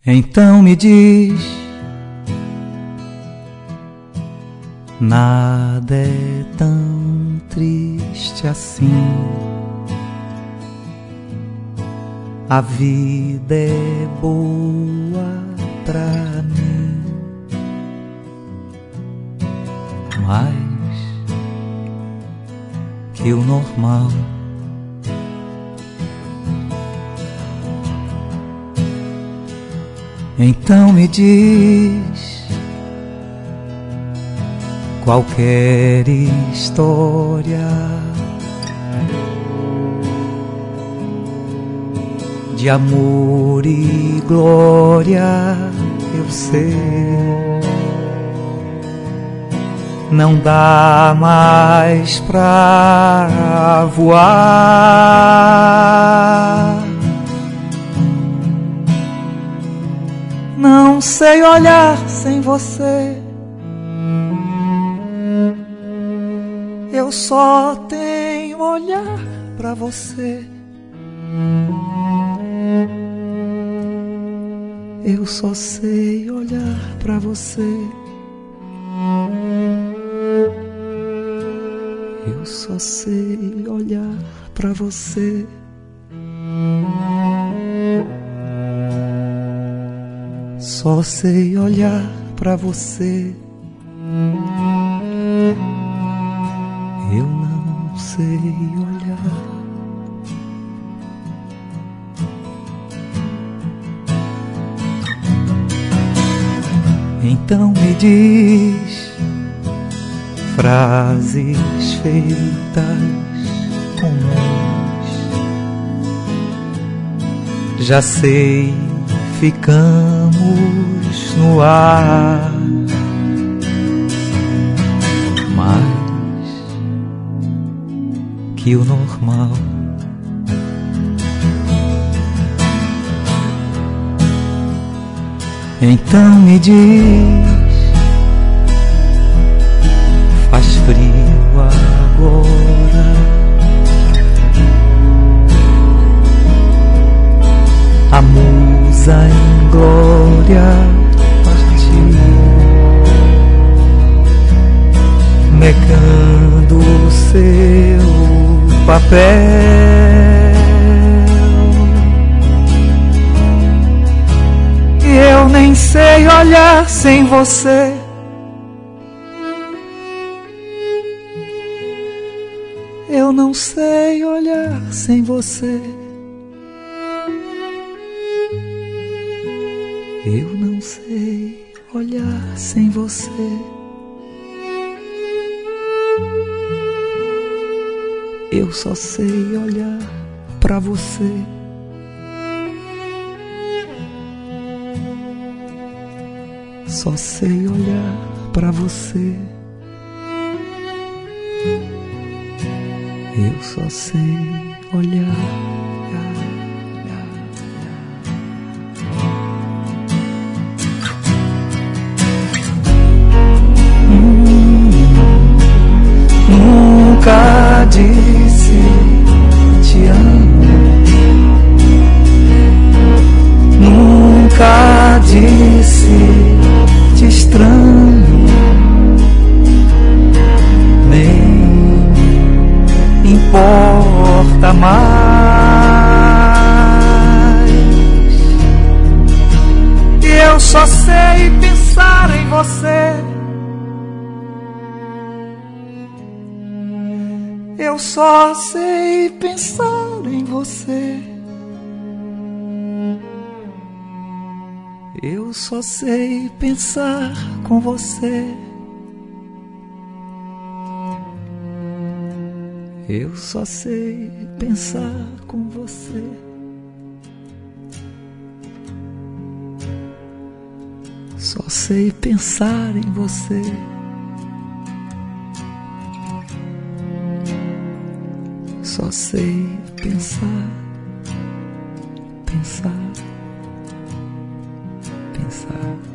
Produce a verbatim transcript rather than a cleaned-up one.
Então me diz, nada é tão triste assim. A vida é boa pra mim, mais que o normal. Então me diz, qualquer história de amor e glória, eu sei, não dá mais pra voar. Não sei olhar sem você, eu só tenho olhar pra você. Eu só sei olhar pra você. Eu só sei olhar pra você. Só sei olhar pra você. Eu não sei olhar. Então me diz, frases feitas comuns, já sei, ficamos no ar, mais que o normal. Então me diz, faz frio agora, a musa em glória partiu, negando o seu papel. Eu nem sei olhar sem você. Eu não sei olhar sem você. Eu não sei olhar sem você. Eu só sei olhar pra você. Só sei olhar pra você. Eu só sei olhar. Hum, nunca disse te amo. Nunca disse te estranho, nem importa mais. Eu só sei pensar em você. Eu só sei pensar em você. Eu só sei pensar com você. Eu só sei pensar com você. Só sei pensar em você. Só sei pensar, pensar, pensar.